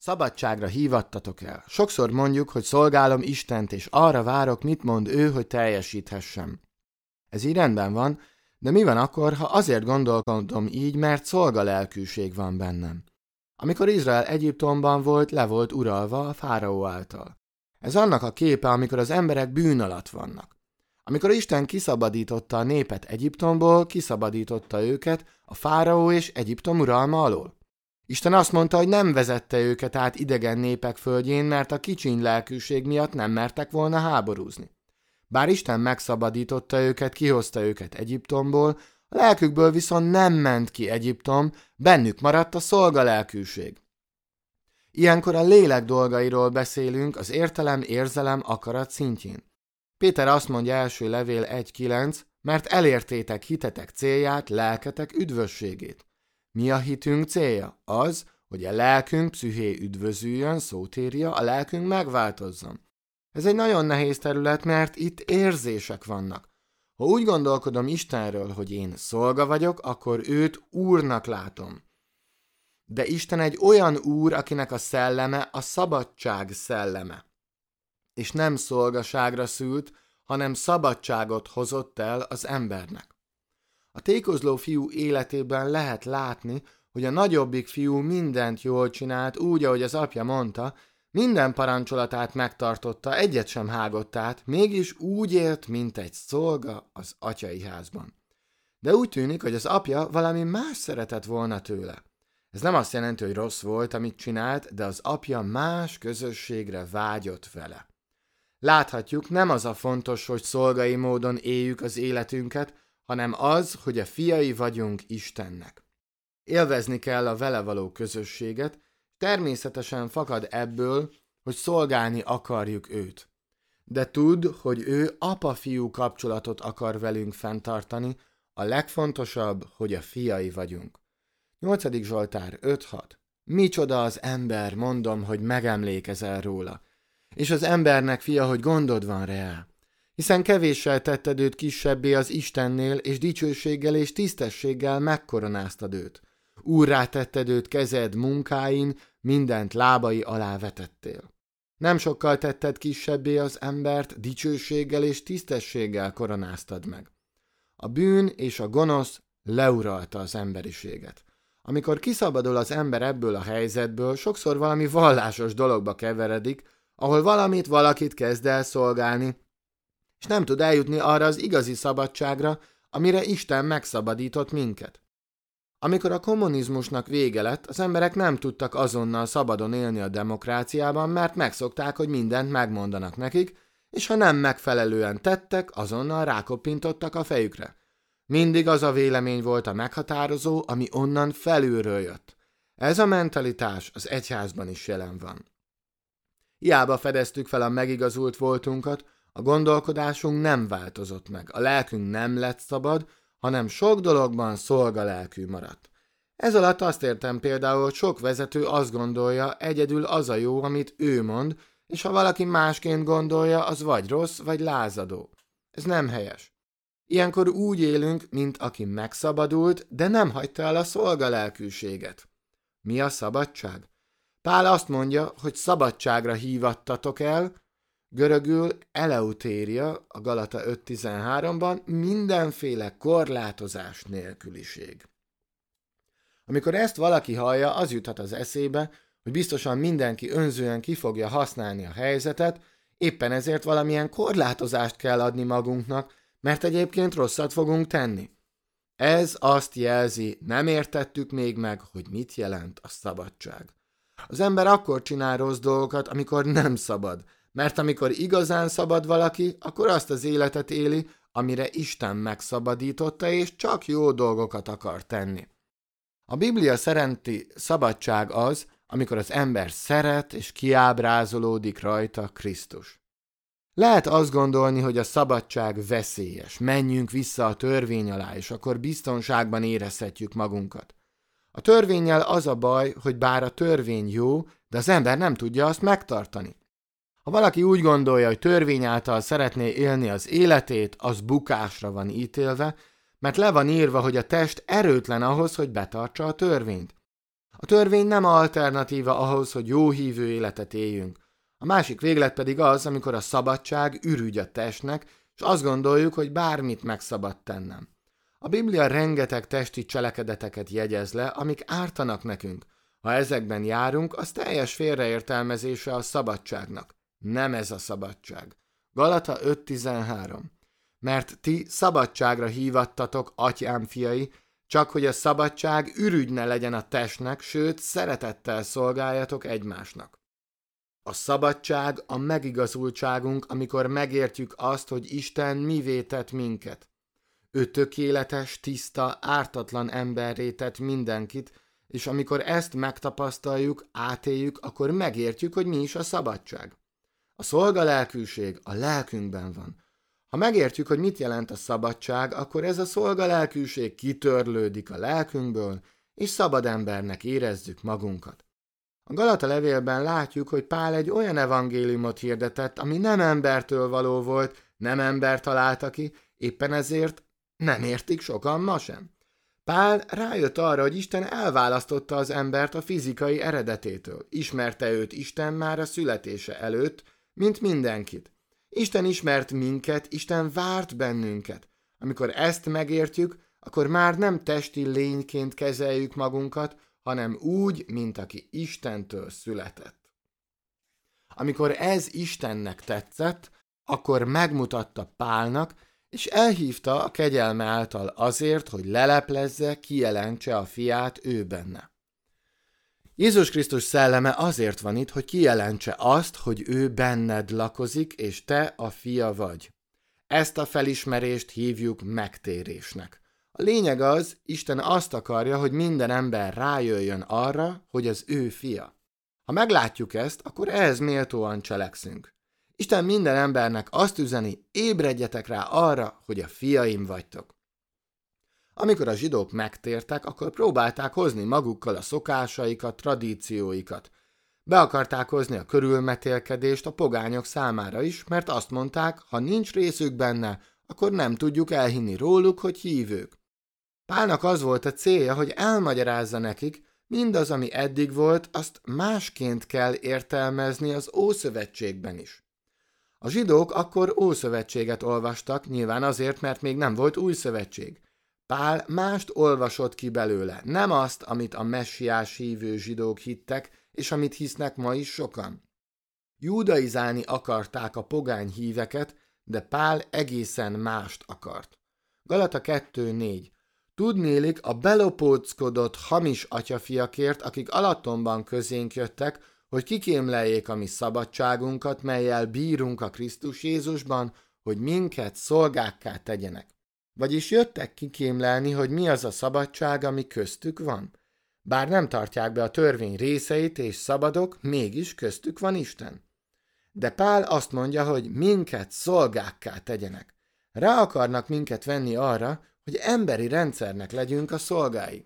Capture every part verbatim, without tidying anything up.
Szabadságra hívattatok el. Sokszor mondjuk, hogy szolgálom Istent, és arra várok, mit mond ő, hogy teljesíthessem. Ez így rendben van, de mi van akkor, ha azért gondolkodom így, mert szolgalelkűség van bennem? Amikor Izrael Egyiptomban volt, le volt uralva a fáraó által. Ez annak a képe, amikor az emberek bűn alatt vannak. Amikor Isten kiszabadította a népet Egyiptomból, kiszabadította őket a fáraó és Egyiptom uralma alól. Isten azt mondta, hogy nem vezette őket át idegen népek földjén, mert a kicsiny lelkűség miatt nem mertek volna háborúzni. Bár Isten megszabadította őket, kihozta őket Egyiptomból, a lelkükből viszont nem ment ki Egyiptom, bennük maradt a szolgalelkűség. Ilyenkor a lélek dolgairól beszélünk az értelem, érzelem, akarat szintjén. Péter azt mondja első levél egy kilenc, mert elértétek hitetek célját, lelketek üdvösségét. Mi a hitünk célja? Az, hogy a lelkünk pszüché üdvözüljön, szótérja, a lelkünk megváltozzon. Ez egy nagyon nehéz terület, mert itt érzések vannak. Ha úgy gondolkodom Istenről, hogy én szolga vagyok, akkor őt úrnak látom. De Isten egy olyan úr, akinek a szelleme a szabadság szelleme. És nem szolgaságra szült, hanem szabadságot hozott el az embernek. A tékozló fiú életében lehet látni, hogy a nagyobbik fiú mindent jól csinált, úgy, ahogy az apja mondta, minden parancsolatát megtartotta, egyet sem hágott át, mégis úgy élt, mint egy szolga az atyai házban. De úgy tűnik, hogy az apja valami más szeretett volna tőle. Ez nem azt jelenti, hogy rossz volt, amit csinált, de az apja más közösségre vágyott vele. Láthatjuk, nem az a fontos, hogy szolgai módon éljük az életünket, hanem az, hogy a fiai vagyunk Istennek. Élvezni kell a vele való közösséget, természetesen fakad ebből, hogy szolgálni akarjuk őt. De tudd, hogy ő apa-fiú kapcsolatot akar velünk fenntartani, a legfontosabb, hogy a fiai vagyunk. nyolcadik Zsoltár öt hat. Micsoda az ember, mondom, hogy megemlékezel róla. És az embernek, fia, hogy gondod van rá. Hiszen kevéssel tetted őt kisebbé az Istennél, és dicsőséggel és tisztességgel megkoronáztad őt. Úrrá tetted őt kezed munkáin, mindent lábai alá vetettél. Nem sokkal tetted kisebbé az embert, dicsőséggel és tisztességgel koronáztad meg. A bűn és a gonosz leuralta az emberiséget. Amikor kiszabadul az ember ebből a helyzetből, sokszor valami vallásos dologba keveredik, ahol valamit valakit kezd el szolgálni, és nem tud eljutni arra az igazi szabadságra, amire Isten megszabadított minket. Amikor a kommunizmusnak vége lett, az emberek nem tudtak azonnal szabadon élni a demokráciában, mert megszokták, hogy mindent megmondanak nekik, és ha nem megfelelően tettek, azonnal rákoppintottak a fejükre. Mindig az a vélemény volt a meghatározó, ami onnan felülről jött. Ez a mentalitás az egyházban is jelen van. Hiába fedeztük fel a megigazult voltunkat, a gondolkodásunk nem változott meg, a lelkünk nem lett szabad, hanem sok dologban szolgalelkű maradt. Ez alatt azt értem például, hogy sok vezető azt gondolja, egyedül az a jó, amit ő mond, és ha valaki másként gondolja, az vagy rossz, vagy lázadó. Ez nem helyes. Ilyenkor úgy élünk, mint aki megszabadult, de nem hagyta el a szolgalelkűséget. Mi a szabadság? Pál azt mondja, hogy szabadságra hívattatok el, görögül eleutéria, a Galata öt tizenháromban mindenféle korlátozás nélküliség. Amikor ezt valaki hallja, az juthat az eszébe, hogy biztosan mindenki önzően ki fogja használni a helyzetet, éppen ezért valamilyen korlátozást kell adni magunknak, mert egyébként rosszat fogunk tenni. Ez azt jelzi, nem értettük még meg, hogy mit jelent a szabadság. Az ember akkor csinál rossz dolgokat, amikor nem szabad, mert amikor igazán szabad valaki, akkor azt az életet éli, amire Isten megszabadította, és csak jó dolgokat akar tenni. A Biblia szerinti szabadság az, amikor az ember szeret és kiábrázolódik rajta Krisztus. Lehet azt gondolni, hogy a szabadság veszélyes, menjünk vissza a törvény alá, és akkor biztonságban érezhetjük magunkat. A törvénnyel az a baj, hogy bár a törvény jó, de az ember nem tudja azt megtartani. Ha valaki úgy gondolja, hogy törvény által szeretné élni az életét, az bukásra van ítélve, mert le van írva, hogy a test erőtlen ahhoz, hogy betartsa a törvényt. A törvény nem alternatíva ahhoz, hogy jó hívő életet éljünk. A másik véglet pedig az, amikor a szabadság ürügy a testnek, és azt gondoljuk, hogy bármit meg szabad tennem. A Biblia rengeteg testi cselekedeteket jegyez le, amik ártanak nekünk. Ha ezekben járunk, az teljes félreértelmezése a szabadságnak. Nem ez a szabadság. Galata öt tizenhárom. Mert ti szabadságra hívattatok, atyám fiai, csak hogy a szabadság ürügy ne legyen a testnek, sőt, szeretettel szolgáljatok egymásnak. A szabadság a megigazultságunk, amikor megértjük azt, hogy Isten mivé tett minket. Ő tökéletes, tiszta, ártatlan emberré tett mindenkit, és amikor ezt megtapasztaljuk, átéljük, akkor megértjük, hogy mi is a szabadság. A szolgalelkűség a lelkünkben van. Ha megértjük, hogy mit jelent a szabadság, akkor ez a szolgalelkűség kitörlődik a lelkünkből, és szabad embernek érezzük magunkat. A Galata levélben látjuk, hogy Pál egy olyan evangéliumot hirdetett, ami nem embertől való volt, nem ember találta ki, éppen ezért nem értik sokan ma sem. Pál rájött arra, hogy Isten elválasztotta az embert a fizikai eredetétől. Ismerte őt Isten már a születése előtt, mint mindenkit. Isten ismert minket, Isten várt bennünket. Amikor ezt megértjük, akkor már nem testi lényként kezeljük magunkat, hanem úgy, mint aki Istentől született. Amikor ez Istennek tetszett, akkor megmutatta Pálnak, és elhívta a kegyelme által azért, hogy leleplezze, kijelentse a fiát ő benne. Jézus Krisztus szelleme azért van itt, hogy kijelentse azt, hogy ő benned lakozik, és te a fia vagy. Ezt a felismerést hívjuk megtérésnek. A lényeg az, Isten azt akarja, hogy minden ember rájöjjön arra, hogy az ő fia. Ha meglátjuk ezt, akkor ehhez méltóan cselekszünk. Isten minden embernek azt üzeni, ébredjetek rá arra, hogy a fiaim vagytok. Amikor a zsidók megtértek, akkor próbálták hozni magukkal a szokásaikat, tradícióikat. Be akarták hozni a körülmetélkedést a pogányok számára is, mert azt mondták, ha nincs részük benne, akkor nem tudjuk elhinni róluk, hogy hívők. Pálnak az volt a célja, hogy elmagyarázza nekik, mindaz, ami eddig volt, azt másként kell értelmezni az Ószövetségben is. A zsidók akkor Ószövetséget olvastak, nyilván azért, mert még nem volt Új Szövetség. Pál mást olvasott ki belőle, nem azt, amit a messiás hívő zsidók hittek, és amit hisznek ma is sokan. Judaizálni akarták a pogány híveket, de Pál egészen mást akart. Galata kettő négy. Tudnélik, a belopóckodott hamis atyafiakért, akik alattomban közénk jöttek, hogy kikémleljék a mi szabadságunkat, mellyel bírunk a Krisztus Jézusban, hogy minket szolgákká tegyenek. Vagyis jöttek kikémlelni, hogy mi az a szabadság, ami köztük van. Bár nem tartják be a törvény részeit és szabadok, mégis köztük van Isten. De Pál azt mondja, hogy minket szolgákká tegyenek. Rá akarnak minket venni arra, hogy emberi rendszernek legyünk a szolgái.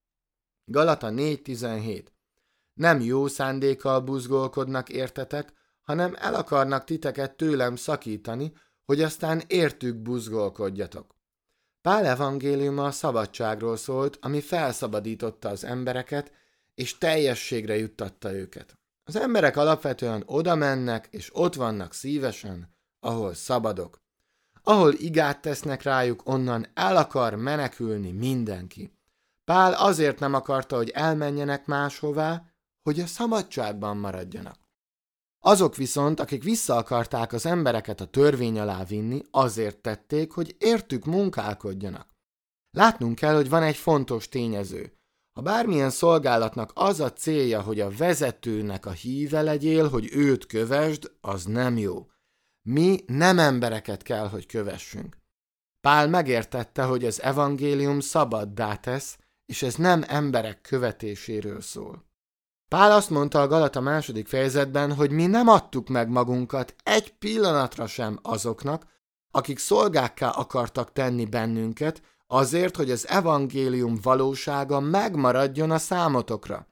Galata négy tizenhét. Nem jó szándékkal buzgolkodnak értetek, hanem el akarnak titeket tőlem szakítani, hogy aztán értük buzgolkodjatok. Pál evangéliuma a szabadságról szólt, ami felszabadította az embereket, és teljességre juttatta őket. Az emberek alapvetően oda mennek, és ott vannak szívesen, ahol szabadok. Ahol igát tesznek rájuk, onnan el akar menekülni mindenki. Pál azért nem akarta, hogy elmenjenek máshová, hogy a szabadságban maradjanak. Azok viszont, akik vissza akarták az embereket a törvény alá vinni, azért tették, hogy értük munkálkodjanak. Látnunk kell, hogy van egy fontos tényező. Ha bármilyen szolgálatnak az a célja, hogy a vezetőnek a híve legyél, hogy őt kövesd, az nem jó. Mi nem embereket kell, hogy kövessünk. Pál megértette, hogy az evangélium szabaddá tesz, és ez nem emberek követéséről szól. Pál azt mondta a Galata második fejezetben, hogy mi nem adtuk meg magunkat egy pillanatra sem azoknak, akik szolgákká akartak tenni bennünket, azért, hogy az evangélium valósága megmaradjon a számotokra.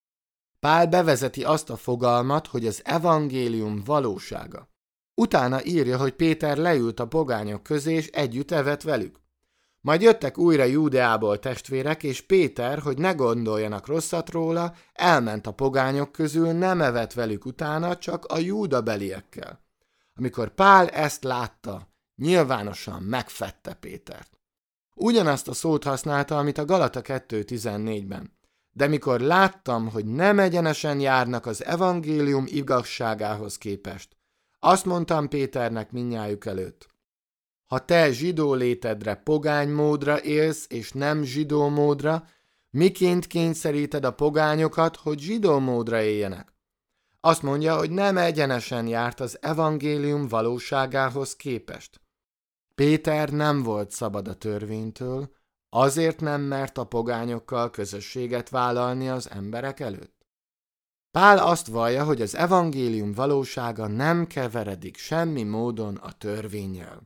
Pál bevezeti azt a fogalmat, hogy az evangélium valósága. Utána írja, hogy Péter leült a pogányok közé, és együtt evett velük. Majd jöttek újra Júdeából testvérek, és Péter, hogy ne gondoljanak rosszat róla, elment a pogányok közül, nem evett velük utána, csak a júdabeliekkel. Amikor Pál ezt látta, nyilvánosan megfette Pétert. Ugyanazt a szót használta, amit a Galata kettő tizennégyben. De mikor láttam, hogy nem egyenesen járnak az evangélium igazságához képest, azt mondtam Péternek mindnyájuk előtt. Ha te zsidó létedre pogány módra élsz, és nem zsidó módra, miként kényszeríted a pogányokat, hogy zsidó módra éljenek? Azt mondja, hogy nem egyenesen járt az evangélium valóságához képest. Péter nem volt szabad a törvénytől, azért nem mert a pogányokkal közösséget vállalni az emberek előtt. Pál azt vallja, hogy az evangélium valósága nem keveredik semmi módon a törvénnyel.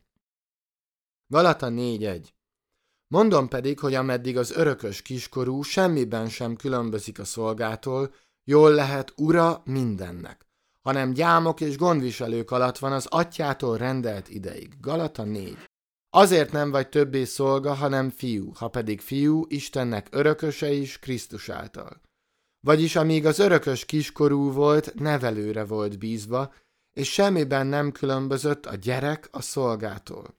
Galata négy egy. Mondom pedig, hogy ameddig az örökös kiskorú semmiben sem különbözik a szolgától, jól lehet ura mindennek, hanem gyámok és gondviselők alatt van az atyától rendelt ideig. Galata négy. Azért nem vagy többé szolga, hanem fiú, ha pedig fiú, Istennek örököse is Krisztus által. Vagyis amíg az örökös kiskorú volt, nevelőre volt bízva, és semmiben nem különbözött a gyerek a szolgától.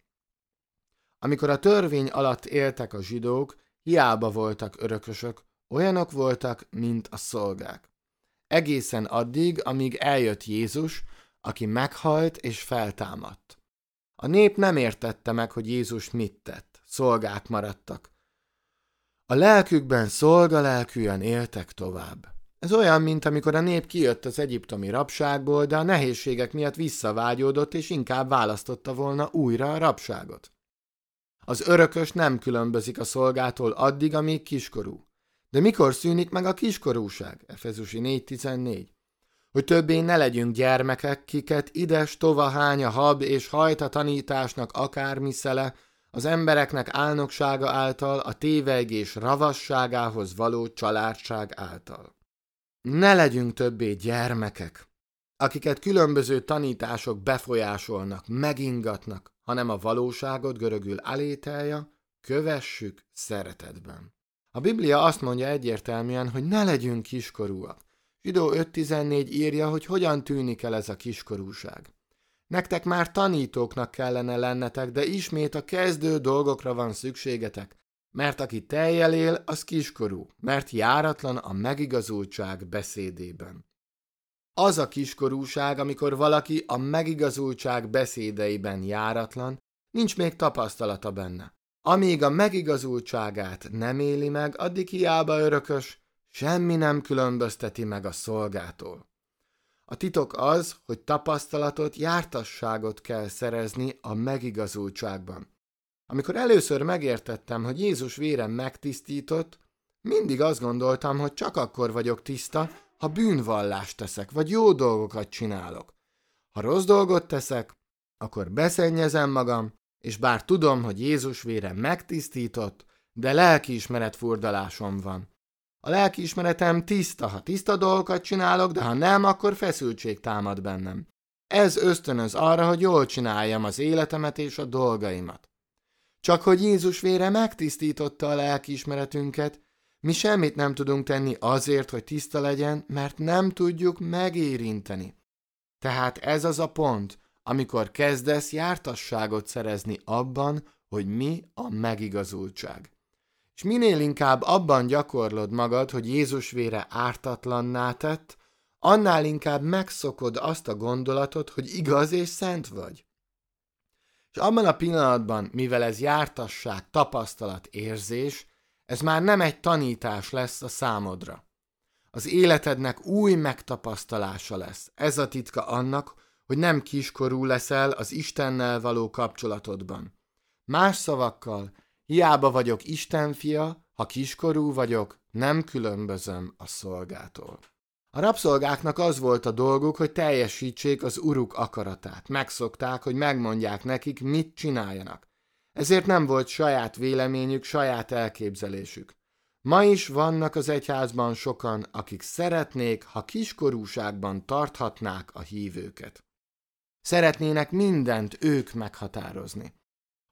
Amikor a törvény alatt éltek a zsidók, hiába voltak örökösök, olyanok voltak, mint a szolgák. Egészen addig, amíg eljött Jézus, aki meghalt és feltámadt. A nép nem értette meg, hogy Jézus mit tett, szolgák maradtak. A lelkükben szolgalelkűen éltek tovább. Ez olyan, mint amikor a nép kijött az egyiptomi rabságból, de a nehézségek miatt visszavágyódott, és inkább választotta volna újra a rabságot. Az örökös nem különbözik a szolgától addig, amíg kiskorú. De mikor szűnik meg a kiskorúság? Efezusi négy tizennégy. Hogy többé ne legyünk gyermekek, kiket ides tova hány a hab és hajt a tanításnak akármi szele, az embereknek álnoksága által, a tévegés ravasságához való családság által. Ne legyünk többé gyermekek, akiket különböző tanítások befolyásolnak, megingatnak, hanem a valóságot, görögül alételja, kövessük szeretetben. A Biblia azt mondja egyértelműen, hogy ne legyünk kiskorúak. Zsidó öt tizennégy írja, hogy hogyan tűnik el ez a kiskorúság. Nektek már tanítóknak kellene lennetek, de ismét a kezdő dolgokra van szükségetek, mert aki tejjel él, az kiskorú, mert járatlan a megigazultság beszédében. Az a kiskorúság, amikor valaki a megigazultság beszédeiben járatlan, nincs még tapasztalata benne. Amíg a megigazultságát nem éli meg, addig hiába örökös, semmi nem különbözteti meg a szolgától. A titok az, hogy tapasztalatot, jártasságot kell szerezni a megigazultságban. Amikor először megértettem, hogy Jézus vére megtisztított, mindig azt gondoltam, hogy csak akkor vagyok tiszta, ha bűnvallást teszek, vagy jó dolgokat csinálok. Ha rossz dolgot teszek, akkor beszennyezem magam, és bár tudom, hogy Jézus vére megtisztított, de lelkiismeret furdalásom van. A lelkiismeretem tiszta, ha tiszta dolgokat csinálok, de ha nem, akkor feszültség támad bennem. Ez ösztönöz arra, hogy jól csináljam az életemet és a dolgaimat. Csak hogy Jézus vére megtisztította a lelkiismeretünket, mi semmit nem tudunk tenni azért, hogy tiszta legyen, mert nem tudjuk megérinteni. Tehát ez az a pont, amikor kezdesz jártasságot szerezni abban, hogy mi a megigazultság. És minél inkább abban gyakorlod magad, hogy Jézus vére ártatlanná tett, annál inkább megszokod azt a gondolatot, hogy igaz és szent vagy. És abban a pillanatban, mivel ez jártasság, tapasztalat, érzés, ez már nem egy tanítás lesz a számodra. Az életednek új megtapasztalása lesz. Ez a titka annak, hogy nem kiskorú leszel az Istennel való kapcsolatodban. Más szavakkal, hiába vagyok Isten fia, ha kiskorú vagyok, nem különbözöm a szolgától. A rabszolgáknak az volt a dolguk, hogy teljesítsék az uruk akaratát. Megszokták, hogy megmondják nekik, mit csináljanak. Ezért nem volt saját véleményük, saját elképzelésük. Ma is vannak az egyházban sokan, akik szeretnék, ha kiskorúságban tarthatnák a hívőket. Szeretnének mindent ők meghatározni.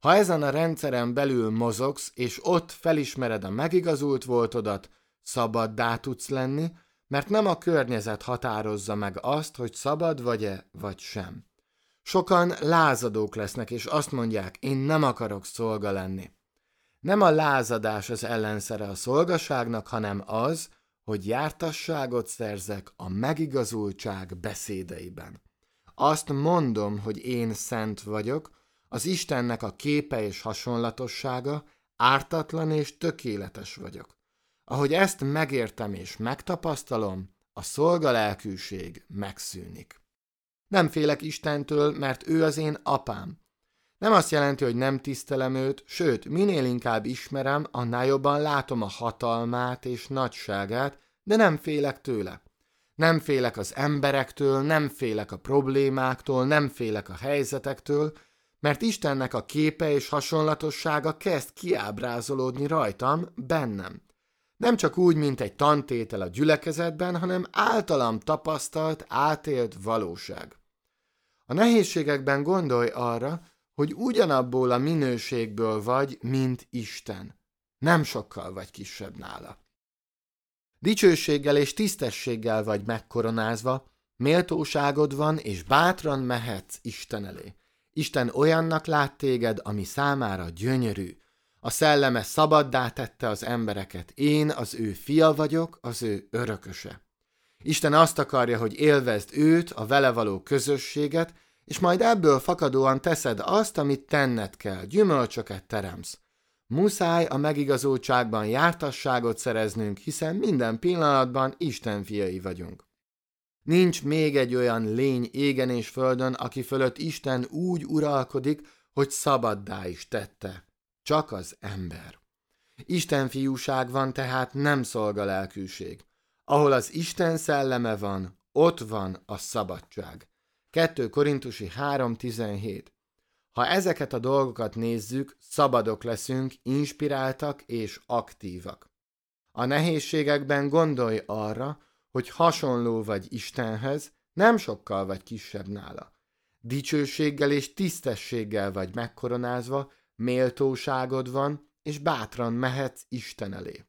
Ha ezen a rendszeren belül mozogsz, és ott felismered a megigazult voltodat, szabaddá tudsz lenni, mert nem a környezet határozza meg azt, hogy szabad vagy-e, vagy sem. Sokan lázadók lesznek, és azt mondják, én nem akarok szolga lenni. Nem a lázadás az ellenszere a szolgaságnak, hanem az, hogy jártasságot szerzek a megigazultság beszédeiben. Azt mondom, hogy én szent vagyok, az Istennek a képe és hasonlatossága, ártatlan és tökéletes vagyok. Ahogy ezt megértem és megtapasztalom, a szolgalelkűség megszűnik. Nem félek Istentől, mert ő az én apám. Nem azt jelenti, hogy nem tisztelem őt, sőt, minél inkább ismerem, annál jobban látom a hatalmát és nagyságát, de nem félek tőle. Nem félek az emberektől, nem félek a problémáktól, nem félek a helyzetektől, mert Istennek a képe és hasonlatossága kezd kiábrázolódni rajtam, bennem. Nem csak úgy, mint egy tantétel a gyülekezetben, hanem általam tapasztalt, átélt valóság. A nehézségekben gondolj arra, hogy ugyanabból a minőségből vagy, mint Isten. Nem sokkal vagy kisebb nála. Dicsőséggel és tisztességgel vagy megkoronázva, méltóságod van, és bátran mehetsz Isten elé. Isten olyannak lát téged, ami számára gyönyörű. A szelleme szabaddá tette az embereket. Én az ő fia vagyok, az ő örököse. Isten azt akarja, hogy élvezd őt, a vele való közösséget, és majd ebből fakadóan teszed azt, amit tenned kell, gyümölcsöket teremsz. Muszáj a megigazultságban jártasságot szereznünk, hiszen minden pillanatban Isten fiai vagyunk. Nincs még egy olyan lény égen és földön, aki fölött Isten úgy uralkodik, hogy szabaddá is tette. Csak az ember. Isten fiúság van, tehát nem szolgalelkűség. Ahol az Isten szelleme van, ott van a szabadság. kettő Korintusi három tizenhét. Ha ezeket a dolgokat nézzük, szabadok leszünk, inspiráltak és aktívak. A nehézségekben gondolj arra, hogy hasonló vagy Istenhez, nem sokkal vagy kisebb nála. Dicsőséggel és tisztességgel vagy megkoronázva, méltóságod van, és bátran mehetsz Isten elé.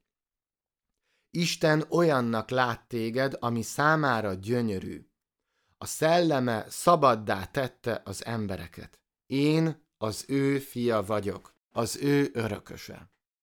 Isten olyannak lát téged, ami számára gyönyörű. A szelleme szabaddá tette az embereket. Én az ő fia vagyok, az ő örököse.